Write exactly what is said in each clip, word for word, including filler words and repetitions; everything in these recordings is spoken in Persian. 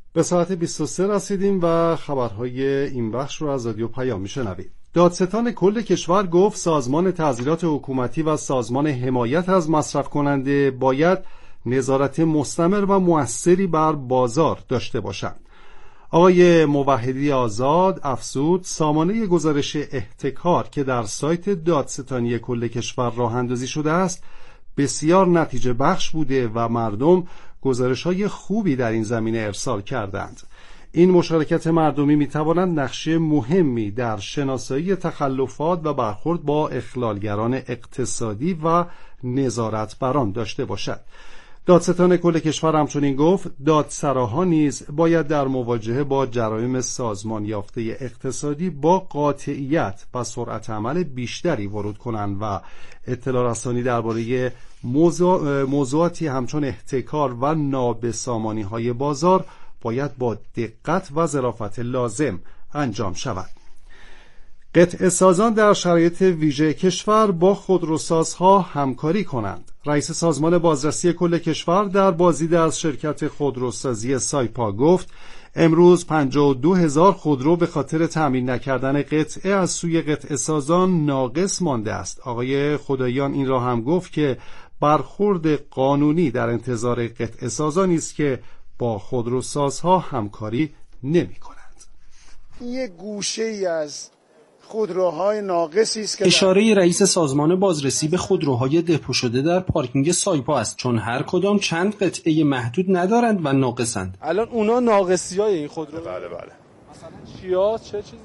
به ساعت بیست و سه رسیدیم و خبرهای این بخش رو از رادیو پیام میشنوید. دادستان کل کشور گفت سازمان تعزیرات حکومتی و سازمان حمایت از مصرف کننده باید نظارت مستمر و مؤثری بر بازار داشته باشند. آقای موحدی آزاد افزود سامانه گزارش احتکار که در سایت دادستانی کل کشور راه اندازی شده است بسیار نتیجه بخش بوده و مردم گزارش‌های خوبی در این زمینه ارسال کردند. این مشارکت مردمی می‌تواند نقش مهمی در شناسایی تخلفات و برخورد با اخلالگران اقتصادی و نظارت بر آن داشته باشد. دادستان کل کشور همچنین گفت دادسراها نیز باید در مواجهه با جرایم سازمان یافته اقتصادی با قاطعیت و سرعت عمل بیشتری ورود کنند و اطلاع رسانی درباره موضوع موضوعاتی همچون احتکار و نابسامانی های بازار باید با دقت و ظرافت لازم انجام شود. قطعه سازان در شرایط ویژه کشور با خودروسازها همکاری کنند. رئیس سازمان بازرسی کل کشور در بازدید از شرکت خودروسازی سایپا گفت امروز پنجاه و دو هزار خودرو به خاطر تامین نکردن قطعه از سوی قطعه سازان ناقص مانده است. آقای خداییان این را هم گفت که برخورد قانونی در انتظار قطعه سازانی است که با خودروسازها همکاری نمی کنند. یه گوشه ای از خودروهای ناقصی است که اشاره رئیس سازمان بازرسی به خودروهای دپو شده در پارکینگ سایپا است، چون هر کدام چند قطعه محدود ندارند و ناقصند. الان اونا ناقصیای این خودرو؟ بله بله. مثلا چیا چه چیزیه؟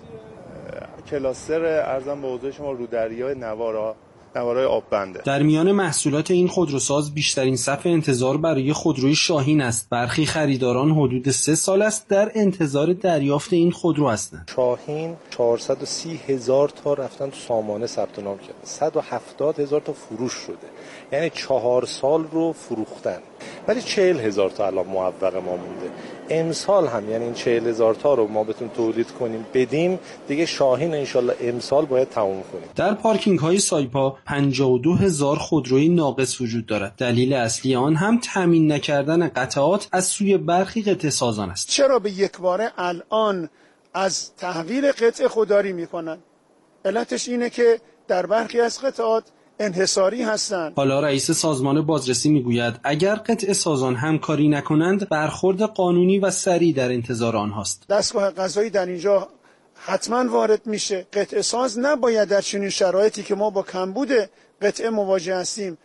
کلاستر ارزم به حضور شما رودریای نوارا نوارای آب بنده. در میان محصولات این خودروساز بیشترین صف انتظار برای خودروی شاهین است. برخی خریداران حدود سه سال است در انتظار دریافت این خودرو هستند. شاهین چهارصد و سی هزار تا رفتن تو سامانه ثبت نام کردن، صد و هفتاد هزار تا فروش شده، یعنی چهار سال رو فروختن، ولی چهل هزار تا الان معوق ما مونده. امسال هم یعنی این چهل هزار تا رو ما بتون تولید کنیم بدیم دیگه شاهین انشالله امسال باید تموم کنیم. در پارکینگ های سایپا پنجاه و دو هزار خودروی ناقص وجود دارد. دلیل اصلی آن هم تامین نکردن قطعات از سوی برخی قطعه سازان است. چرا به یک باره الان از تحویل قطعه خودداری میکنن؟ علتش اینه که در برخی از قطعات انحصاری هستند. حالا رئیس سازمان بازرسی میگوید اگر قطعه سازان همکاری نکنند برخورد قانونی و سریع در انتظار آنهاست. دستگاه قضایی در اینجا حتما وارد میشه. قطعه ساز نباید در چنین شرایطی که ما با کمبود قطعه مواجه هستیم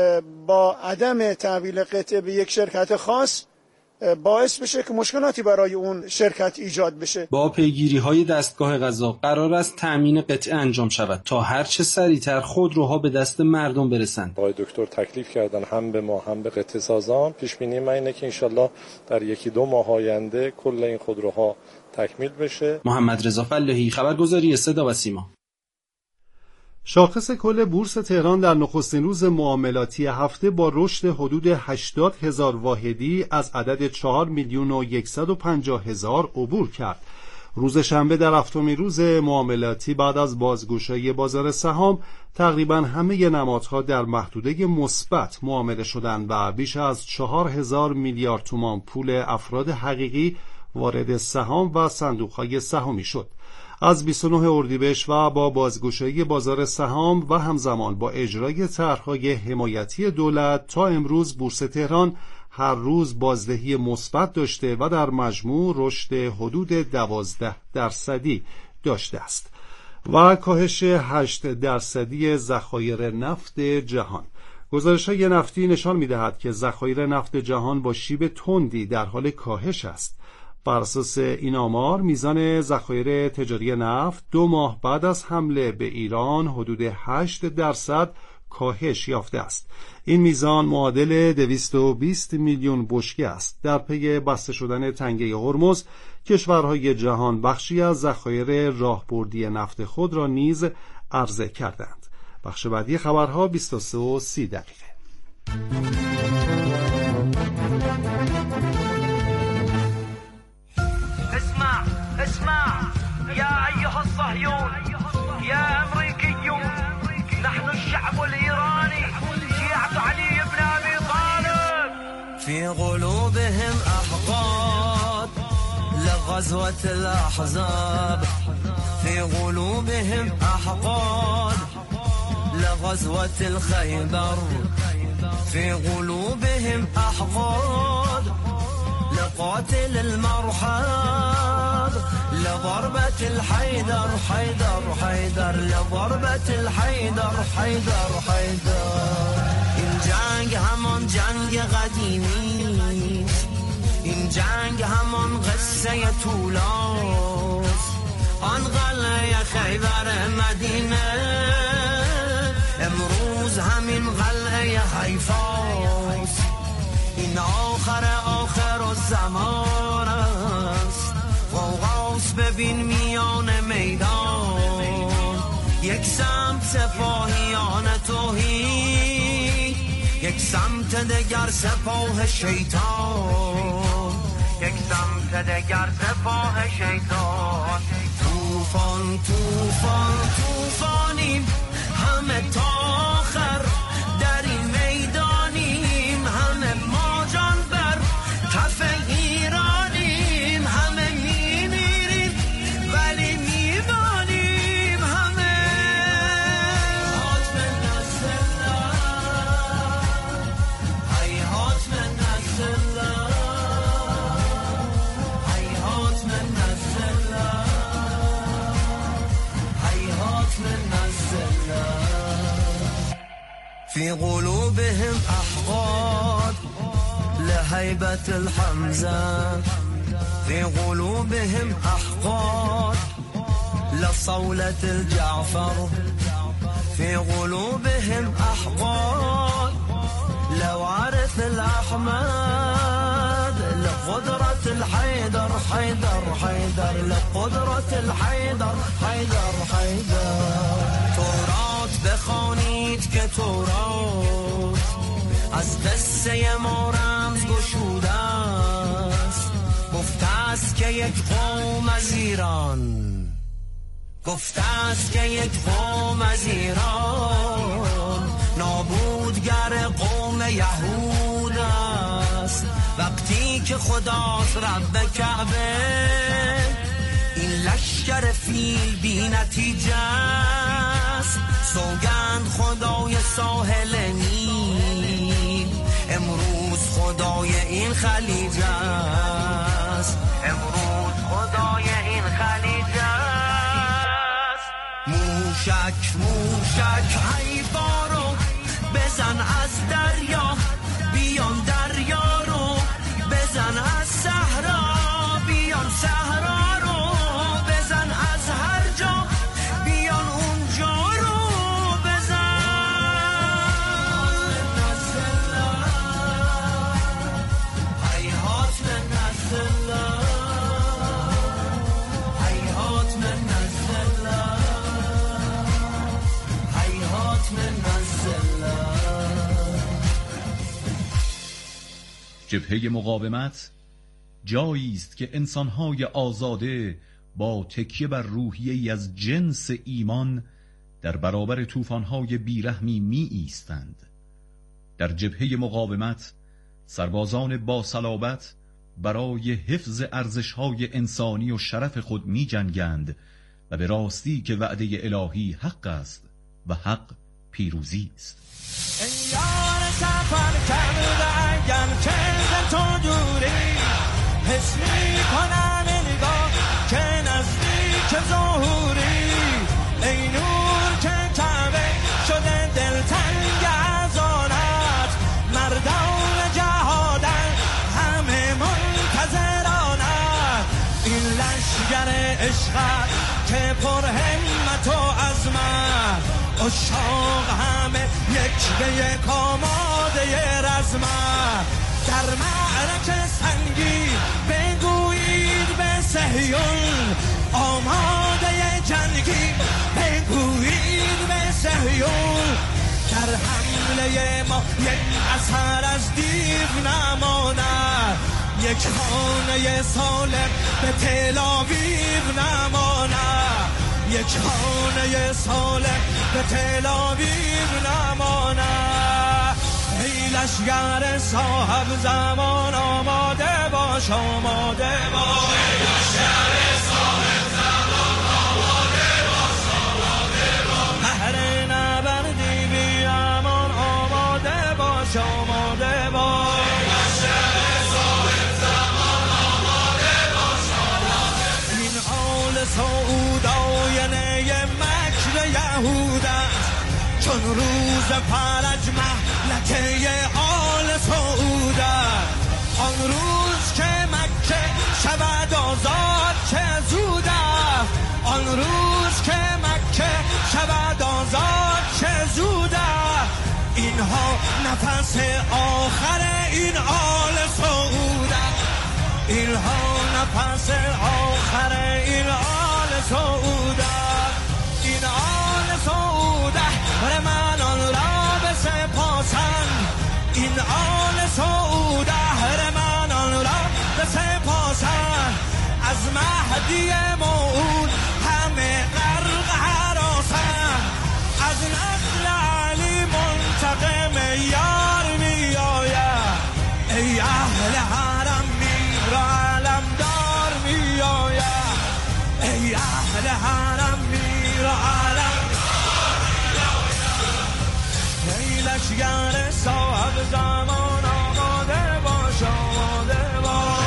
با عدم تحویل قطعه به یک شرکت خاص باعث بشه که مشکلاتی برای اون شرکت ایجاد بشه. با پیگیری های دستگاه قضا قرار است تامین قطعه انجام شود تا هر چه سریعتر خودروها به دست مردم برسند. آقای دکتر تکلیف کردن هم به ما هم به قطعه سازان. پیش بینی من اینه که انشالله در یکی دو ماه آینده کل این خودروها تکمیل بشه. محمد رضا فلاحی، خبرگزاری صدا و سیما. شاخص کل بورس تهران در نخستین روز معاملاتی هفته با رشد حدود هشتاد هزار واحدی از عدد چهار میلیون و صد و پنجاه هزار عبور کرد. روز شنبه در هفتمین روز معاملاتی بعد از بازگشایی بازار سهام تقریبا همه نمادها در محدوده مثبت معامله شدند و بیش از چهار هزار میلیارد تومان پول افراد حقیقی وارد سهام و صندوق‌های سهامی شد. از بیست و نه اردیبهشت و با بازگشایی بازار سهام و همزمان با اجرای طرح‌های حمایتی دولت تا امروز بورس تهران هر روز بازدهی مثبت داشته و در مجموع رشد حدود دوازده درصدی داشته است و کاهش هشت درصدی ذخایر نفت جهان. گزارش‌های نفتی نشان می‌دهد که ذخایر نفت جهان با شیب تندی در حال کاهش است. بر اساس این آمار میزان ذخایر تجاری نفت دو ماه بعد از حمله به ایران حدود هشت درصد کاهش یافته است. این میزان معادل دویست و بیست میلیون بشکه است. در پی بسته شدن تنگه هرمز کشورهای جهان بخشی از ذخایر راهبردی نفت خود را نیز عرضه کردند. بخش بعدی خبرها بیست و سه و سی دقیقه. اسمع اسمع يا أيها الصهيون يا أمريكيون نحن الشعب الإيراني شيعة علي بن أبي طالب في قلوبهم أحقاد لغزوة الأحزاب في قلوبهم أحقاد لغزوة الخيبر في قلوبهم أحقاد لقاتل المرحب لضربة الحيدر حيدر حيدر لضربة الحيدر حيدر حيدر این جنگ همان جنگ قدیمی این جنگ همان قصه طولاست آن قلعه خیبر مدینه امروز همین قلعه حیفاست این آخر آخر و زمان است قوقاس ببین میان میدان یک سمت سپاهیان توحید یک سمت دگر سپاه شیطان یک سمت دگر سپاه شیطان توفان توفان توفانیم همه تا آخر در این میدانیم همه ما جان بر کف ایرانیم همه میمیریم ولی میمانیم همه حاتم نصرالله ای حاتم نصرالله ای حاتم نصرالله ای حاتم نصرالله في قلوبهم أحقاد لهيبة الحمزة في قلوبهم أحقاد لصولة الجعفر في قلوبهم أحقاد لوارث الأحمد لقدرة الحيدر حيدر حيدر لقدرة الحيدر حيدر حيدر تورات بخوانید که تورات از قصه ما رمز گشوده است گفته است که یک قوم از ایران گفته است که یک قوم از ایران نابودگر قوم یهود است وقتی که خداست رب کعبه این لشکر فیل بی نتیجه است سوگند خدای ساحل نیل امروز خدای این خلیج است امروز خدای این خلیج است موشک موشک حیفا رو بزن از دریا بیان دریا رو بزن از صحرا بیان صحرا جبهه مقاومت جایی است که انسان‌های آزاده با تکیه بر روحیه‌ای از جنس ایمان در برابر طوفان‌های بیرحمی می ایستند. در جبهه مقاومت سربازان با صلابت برای حفظ ارزش‌های انسانی و شرف خود می جنگند و به راستی که وعده الهی حق است و حق پیروزی است. سفر کرده اگر چند تو دوری حس می کنم نگاه که نزدیک ظهوری ای نور که کعبه شده دلتنگ از آنت مردان جهادن همه منتظرانت این لشگر عشقت که پر همت و عظمت اشاق همه یک به یک آماده رزمت در معرکه سنگی بگویید به صهیون آماده جنگی بگویید به صهیون در حمله ما یک اثر از دیو نماند یک خانه سالم به تل آویو نماند یک خانه سالم به تل آویو نماند ای لشگر صاحب زمان آماده باش آماده باش روز فرج مهلکه آل سعود است. آن روز که مکه شود آزاد چه زود است. آن روز که مکه شود آزاد چه زود است. اینها نفس آخر این آل سعود است. اینها نفس آخر این آل سعود است. این آل سعود است من آن را بسپاسم. این آل سعود است من آن را بسپاسم. از مهدی موعود همه غرق هراسم. از نسل علی منتقم یار می آید. ای اهل حرم میر و علمدار می آید. ای اهل حرم میر و علمدار می آید. ای لشگر صاحب زمان آماده باش آماده باش.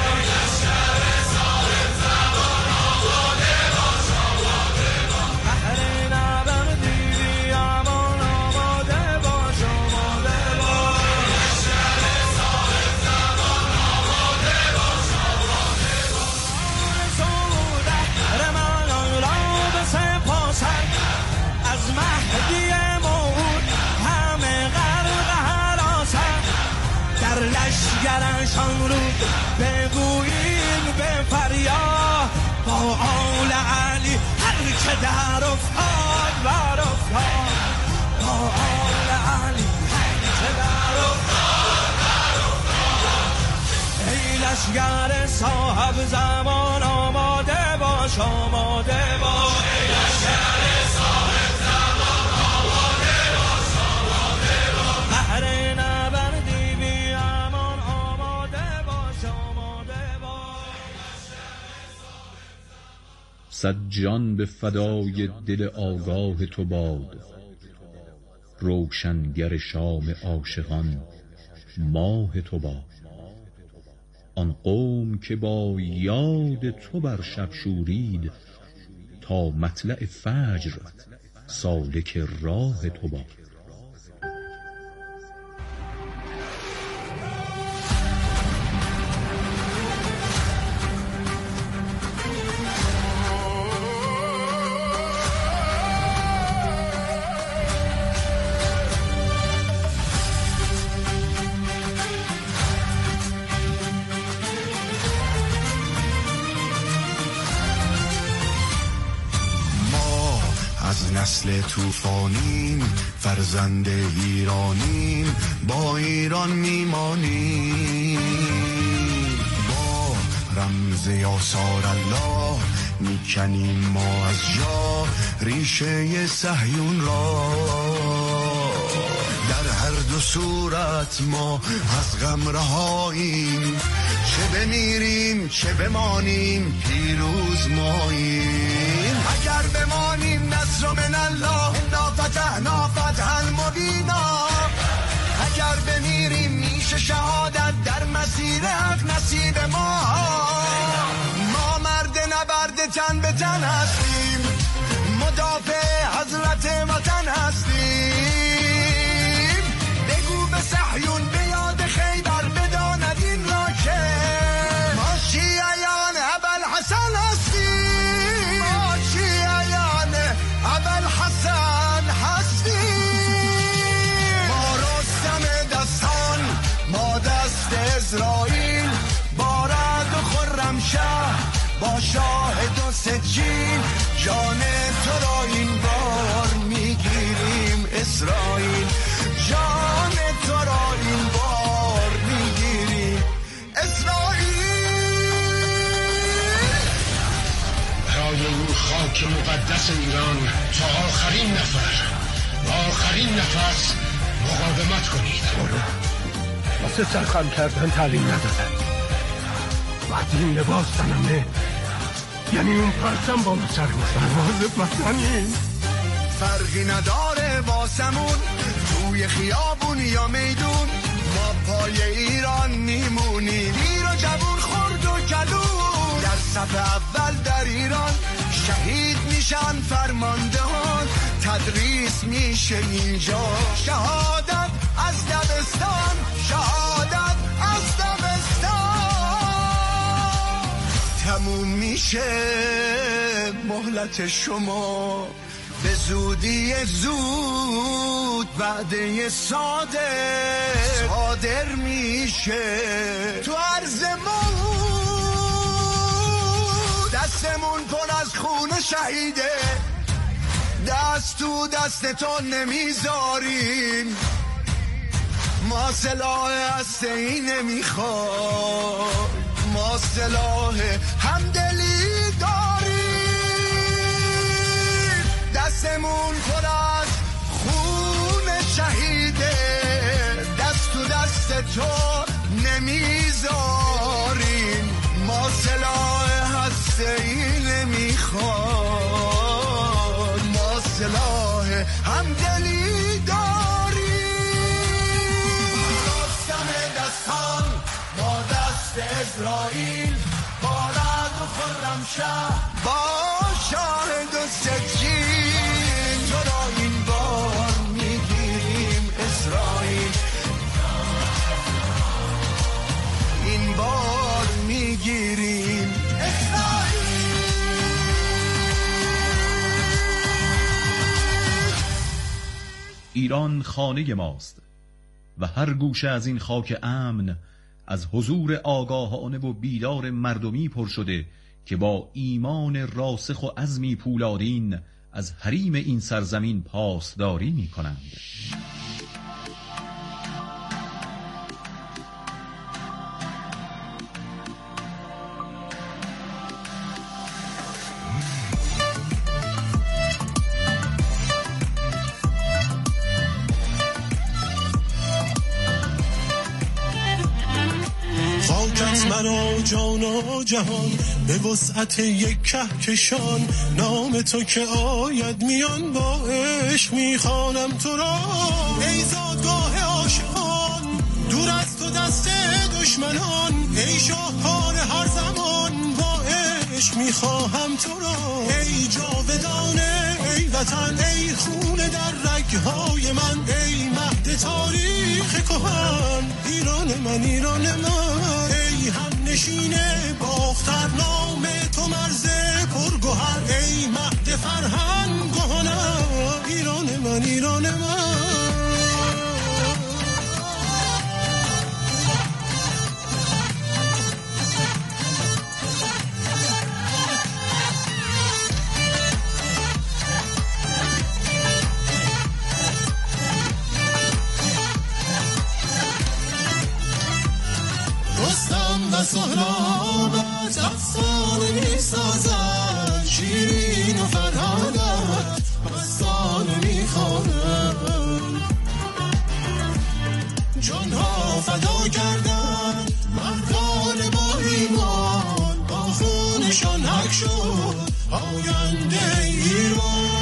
لشگرشان رو بگوییم به فریاد با آل علی هر که در افتاد بر افتاد. با آل علی هر که در افتاد بر افتاد. ای لشگر صاحب زمان آماده باش آماده باش. ای لشگر صاحب زمان آماده باش آماده باش. بهر نبردی صد جان به فدای دل آگاه تو باد. روشنگر شام عاشقان ماه تو باد. آن قوم که با یاد تو بر شب شورید، تا مطلع فجر سالک راه تو باد. نسل توفانیم فرزند ایرانیم با ایران میمانیم. با رمز یاسار الله میکنیم ما از جا ریشه صهیون را. در هر دو صورت ما از غم رهاییم. چه بمیریم چه بمانیم پیروز ماییم. اگر بمانیم نصر من الله انا فتحنا فتحا مبینا. اگر بمیریم میشه شهادت در مسیر حق نصیب ما. ما مرد نبرد تن به تن هستیم. مدافع حضرت وطن هستیم. بگو به صهیون به یاد خیبر بداند این را که ما شیعیان ابوالحسن هستیم. ما شیعیان ابوالحسن هستیم. ما رستم دستان ما دست اسرائیل. با رعد و خرمشهر با شاهد و سجین. جان تو را این بار میگیریم اسرائیل. جان تو را این بار میگیریم اسرائیل. برای این خاک مقدس ایران تا آخرین نفر با آخرین نفس مقاومت کنید. واسه سرخم کردن تعلیم ندادن. وقتی این لباس تنمه یعنی اون پرچم بالا سر پرواز وطنی. فرقی نداره واسمون توی خیابون یا میدون. ما پای ایران میمونیم. پیر و جوون خرد و کلون در صف اول در ایران شهید میشن فرماندهان. تدریس میشه اینجا. شهادت از دبستان، شهادت از دبستان. تموم میشه مهلت شما به زودی زود، وعده صادق صادر میشه تو عرضمون. دستمون پر از خون شهیده، دست تو دستتون نمیذاریم. ما سلاح هسته‌ای نمیخواد، ما سلاح همدلی داریم. دستمون پر از خون شهیده، دست تو دست تو نمیذاریم. ما سلاح هسته‌ای نمیخواد، ما سلاح همدلی داریم. رستم دستان با دست اسرائیل، با رعد و خرمشهر، با شاهد و سجین. تو را این بار میگیریم اسرائیل، این بار میگیریم اسرائیل. ایران خانه ماست و هر گوشه از این خاک امن از حضور آگاهانه و بیدار مردمی پر شده که با ایمان راسخ و عزمی پولادین از حریم این سرزمین پاسداری می کنند. مرا جان و جهان به وسعت یک کهکشان، نام تو که آید میان با عشق میخوانم تو را. ای زادگاه عاشقان دور از تو دست دشمنان، ای شاهکار هر زمان با عشق میخواهم تو را. ای جاودانه ای وطن، ای خون در رگهای من، ای مهد تاریخ کهن ایران من، ایران من. ای هم نشینه باختر نام تو مرز پرگوهر، ای مهد فرهنگانم ایران من، ایران من. و سهرابت افسانه می سازد، شیرین و فرهادت مستانه می خوانند. جانها فدا کردن مردان با ایمان، با خونشان حق شد آینده ایران.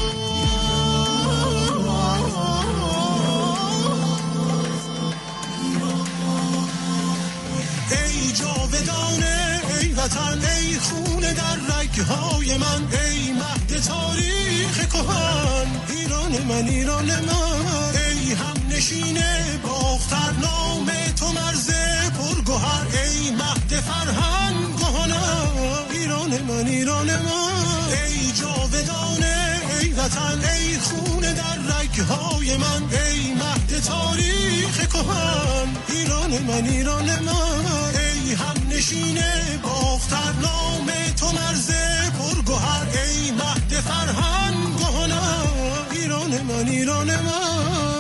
وطن ای خون در رگهای من، ای مهد تاریخ کهن ایران من، ایران من. ای هم نشینه باختر نام تو مرز پرگوهر، ای مهد فرهنگانم ایران من، ایران من. ای جاودانه ای وطن، ای خون در رگهای من، ای مهد تاریخ کهن ایران من، ایران من. ای هم نشینه باختر نام تو مرز پرگوهر، ای مهد فرهنگانم ایران من، ایران من.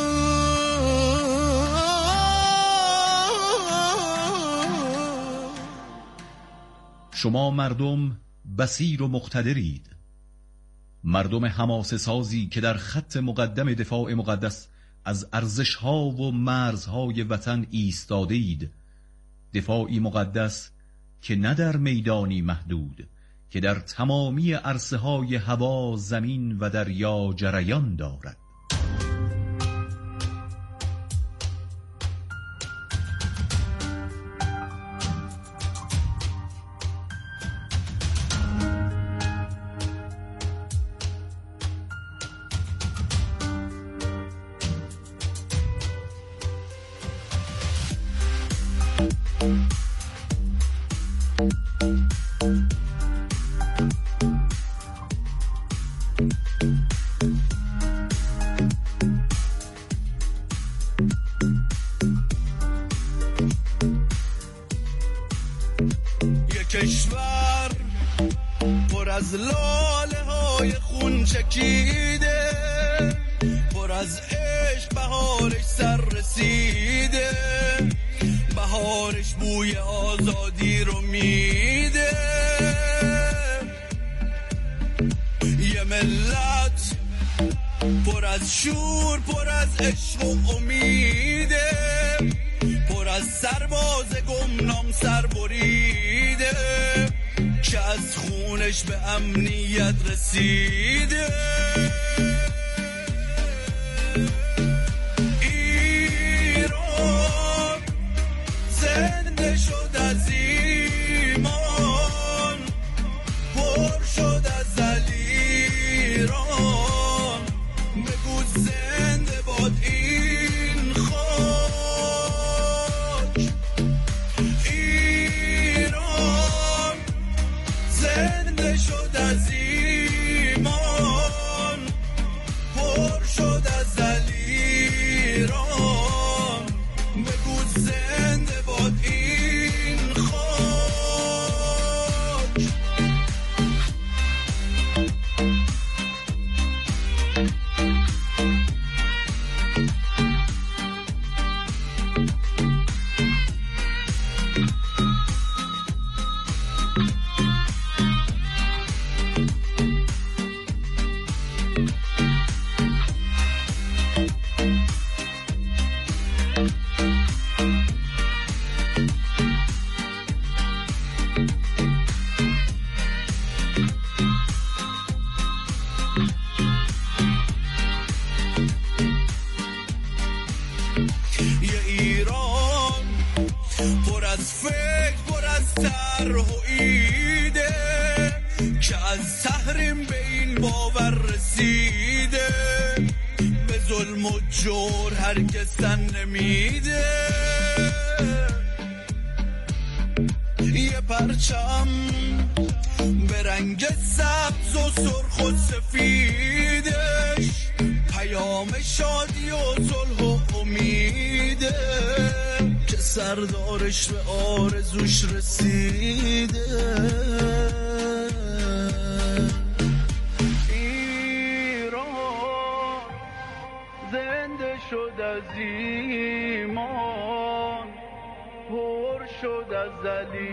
شما مردم بصیر و مقتدرید، مردم حماسه سازی که در خط مقدم دفاع مقدس از ارزش‌ها و مرزهای وطن ایستاده اید. دفاعی مقدس که نه در میدانی محدود، که در تمامی عرصه‌های هوا، زمین و دریا جریان دارد. کشور پر از لاله های خون چکیده، پر از عشق بهارش سر رسیده، بهارش بوی آزادی رو میده. یه ملت پر از شور، پر از عشق و امیده، پر از سرباز گمنام سر بریده که از خونش به امنیت رسیده. ایران زنده شد از ایمان، پر شد از علیران، بگو زنده باد این خاک. ایران زنده شد از ایمان، پر شد از علیران، بگو زنده باد این خاک. یه ایران پر از فکر، پر از طرح و ایده که از تحریم به این باور رسیده، به ظلم و جور هرگز تن نمیده. یه پرچم به رنگ سبز و سرخ و سفیدش، پیام شادی و صلح و امیده که سردارش به آرزوش رسیده. ایران زنده شد از ایمان، پر شد از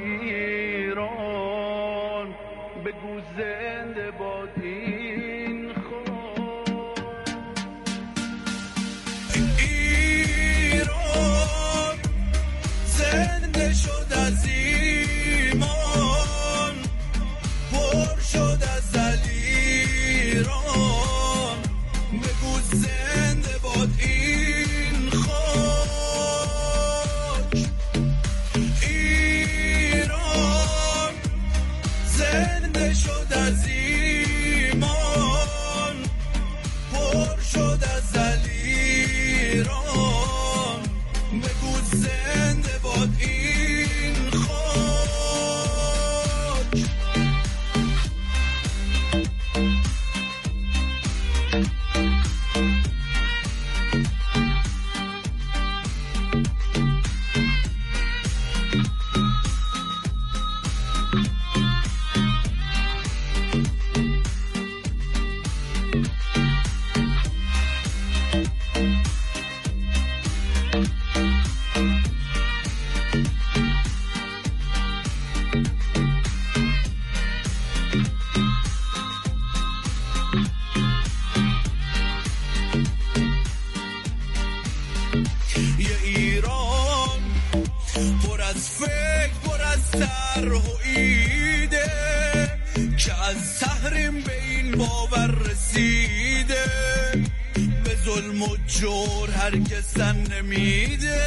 علیران، بگو زنده باد این خاک. ایران زنده شد از ایمان، پر شد از علیران، بگو زنده باد این خاک. ایران زنده شد از ایمان، پر شد از علیران، بگو زنده باد این خاک. یه ایران پر از فکر، پر از طرح و ایده که از تحریم به این باور رسیده، به ظلم و جور هرگز تن نمیده.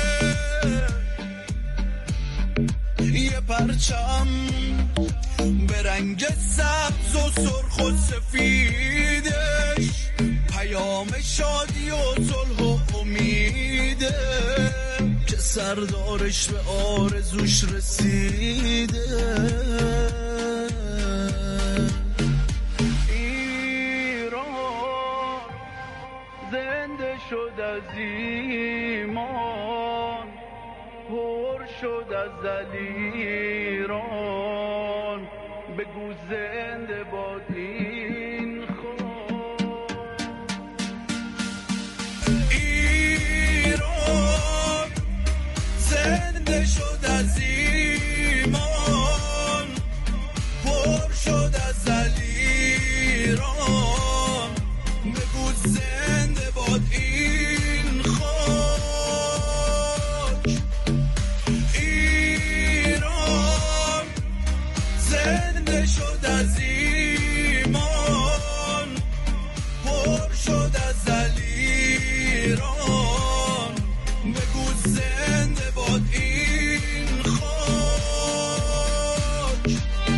یه پرچم به رنگ سبز و سرخ و سفیدش، پیام شادی و صلح و امیده که سردارش به آرزوش رسیده. ایران زنده شد از ایمان، پر شد از دلیران، بگو زنده باد این خون. ایران زنده شد از ایمان، پر شد از دلیران، بگو زنده باد این خاک. ایران زنده شد از ایمان، پر شد از دلیران، بگو زنده باد این خاک.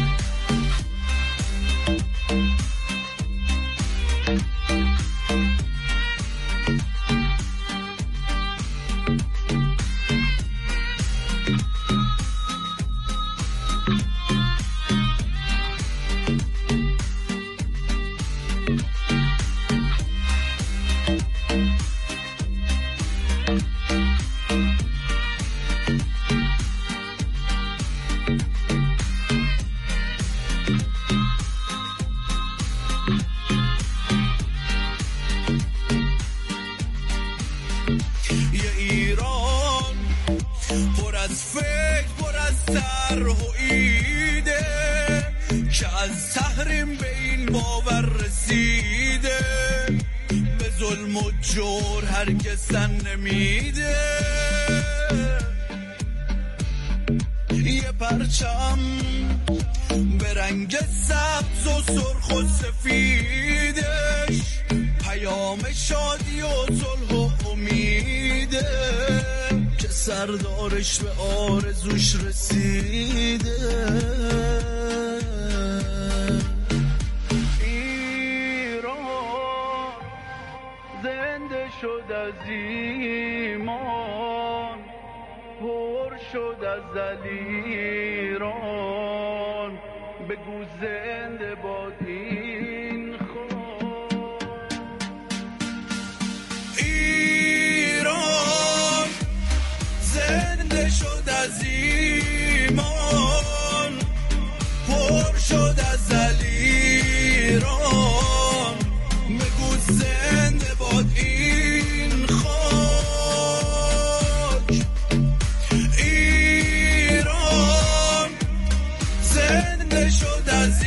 یه ایران پر از فکر، پر از طرح و ایده، که از تحریم به این باور رسیده، به ظلم و جور هرگز تن نمیده. یه پرچم به رنگ سبز و سرخ و سفیدش، پیام شادی و صلح و امیده، که سردارش به آرزوش رسیده. ایران زنده شد از ایمان، پر شد از دلیران، بگو زنده باد این خون. ایران زنده شد از ایمان، پر شد از دلیران، بگو زنده باد این خاک. ایران زنده شد از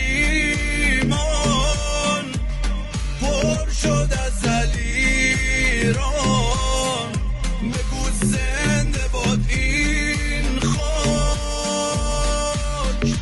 ایمان، پر شد از دلیران، بگو زنده باد این خاک.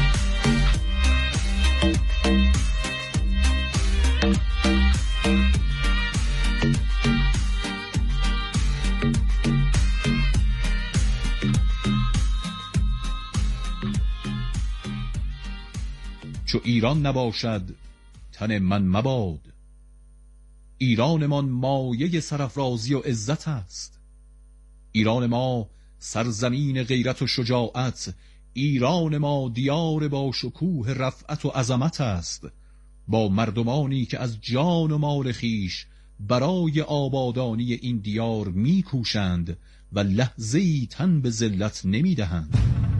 چو ایران نباشد تن من مباد، ایرانمان مایه سرافرازی و عزت است. ایران ما سرزمین غیرت و شجاعت، ایران ما دیار با شکوه رفعت و عظمت است، با مردمانی که از جان و مال خیش برای آبادانی این دیار میکوشند و لحظه‌ای تن به ذلت نمیدهند.